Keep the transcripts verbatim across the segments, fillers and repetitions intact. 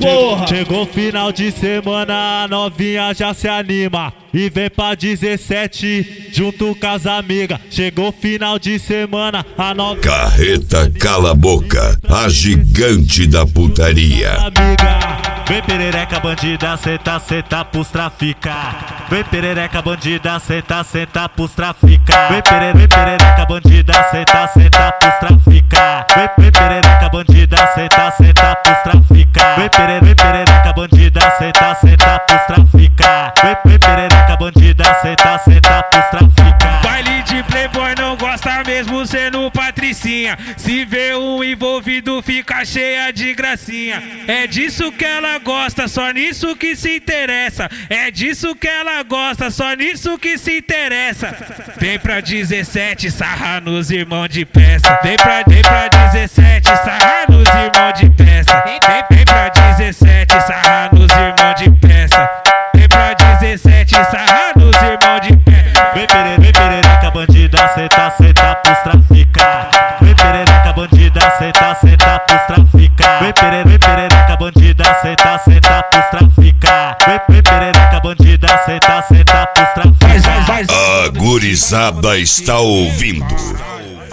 porra. Chegou final de semana, a novinha já se anima e vem pra dezessete junto com as amigas. Chegou final de semana, a novinha... Carreta Cala Boca, a gigante da putaria. Amiga, vem perereca bandida, senta, senta pros traficar. Vem perereca bandida, senta, senta pros traficar. Vem pere, vem perereca bandida, senta, senta pros traficar. Vem, vem perereca bandida, senta, senta pros traficar. Vem pere, vem perereca bandida, senta, senta pros traficar. Vem, vem perereca bandida, senta, senta pros traficar. Baile de playboy não gosta mesmo sendo patricinha. Se vê um envolvido fica cheia de gracinha. É disso que ela gosta, só nisso que se interessa. É disso que ela gosta, só nisso que se interessa. Vem pra dezessete, sarra nos irmãos de peça. Vem pra, vem pra dezessete, sarra nos irmãos de peça. Vem, vem pra dezessete, sarra nos irmãos de peça. Vem pra dezessete, sarra nos irmãos de peça. Vem pere, vem perereca bandida, senta, senta pros traficar. Vem perereca bandida, senta, senta pros traficar. Vem pere, vem perereca bandida, senta, senta pros traficar. Vem, vem perereca bandida, senta, senta pros traficar. A gurizada está ouvindo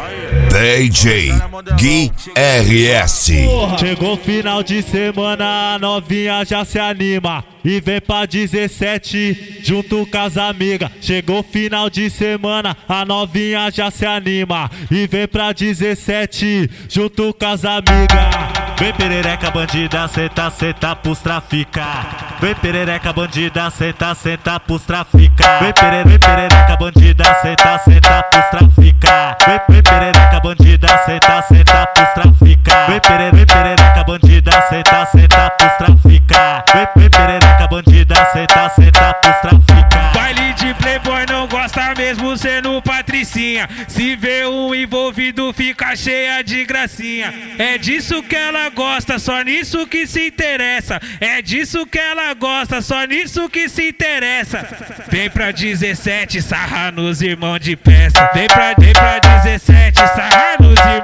D J Gui R S. Chegou final de semana, a novinha já se anima e vem pra dezessete junto com as amigas. Chegou final de semana, a novinha já se anima e vem pra dezessete junto com as amigas. Vem perereca bandida, senta, senta pros traficar. Vem perereca bandida, senta, senta pros traficar. Vem pere, vem perereca bandida, senta, senta pros traficar. Vem, vem perereca bandida, senta, senta pros traficar. Vem pere, vem perereca bandida, senta, senta pros traficar. Vem, vem perereca bandida, senta, senta pros traficar. Baile de playboy não gosta mesmo sendo patricinha. Se vê um envolvido fica cheia de gracinha. É disso que ela gosta, só nisso que se interessa. É disso que ela gosta, só nisso que se interessa. Vem pra dezessete, sarra nos irmãos de peça. Vem pra, vem pra dezessete, sarra nos irmãos